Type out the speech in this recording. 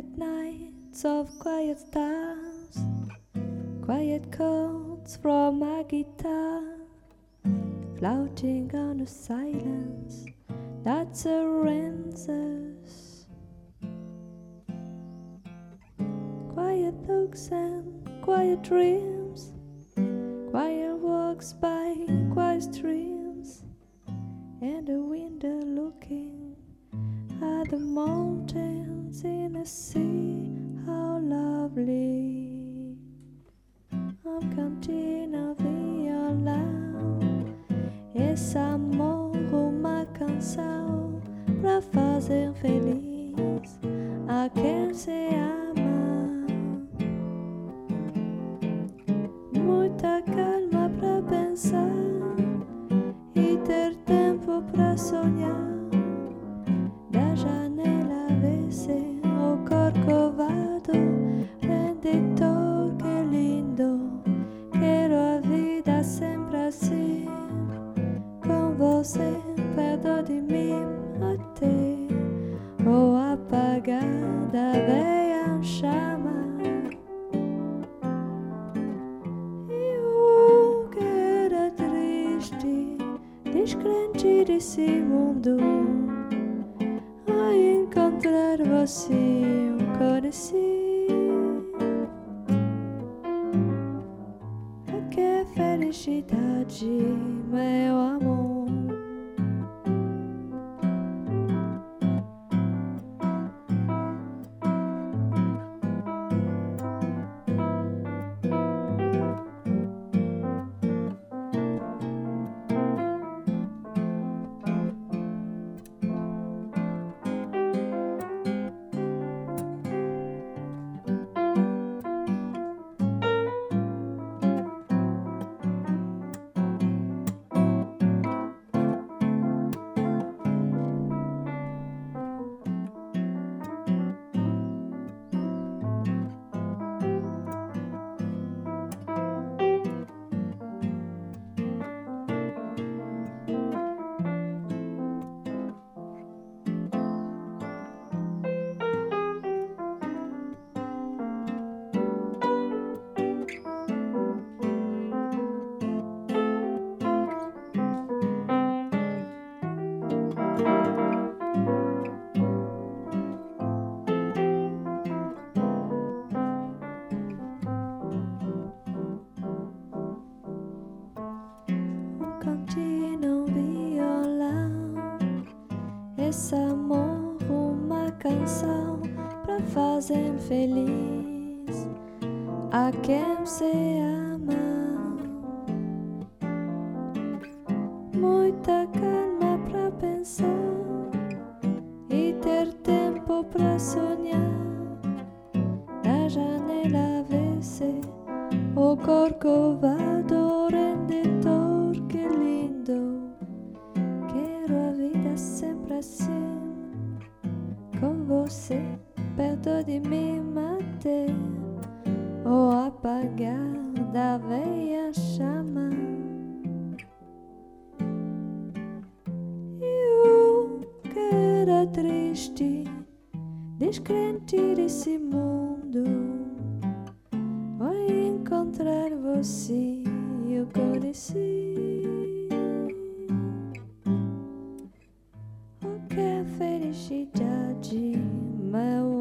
quiet nights of quiet stars, quiet chords from my guitar, floating on a silence that surrounds us. Quiet looks and quiet dreams, quiet walks by quiet streams, and a window looking at the mountains in the sea. How lovely! I'm counting on violão. Esse amor, uma canção pra fazer feliz a quem se ama. Muita calma pra pensar e ter tempo pra sonhar. Da janela vê-se o corcovado renditor, que lindo. Quero a vida sempre assim, com você perto de mim até o apagar da veia chama. Eu que era triste, descrente desse mundo, a encontrar você eu conheci. Que felicidade, meu amor. Cantinho, violão, esse amor, uma canção pra fazer feliz a quem se ama. Muita calma pra pensar e ter tempo pra sonhar. Da janela vê-se o corcovado renditor, que lindo. Quero a vida sempre assim, com você perto de mim até o apagar da veia chama. Eu que era triste, descrente desse mundo, ao encontrar você eu conheci. Oh, que felicidade, meu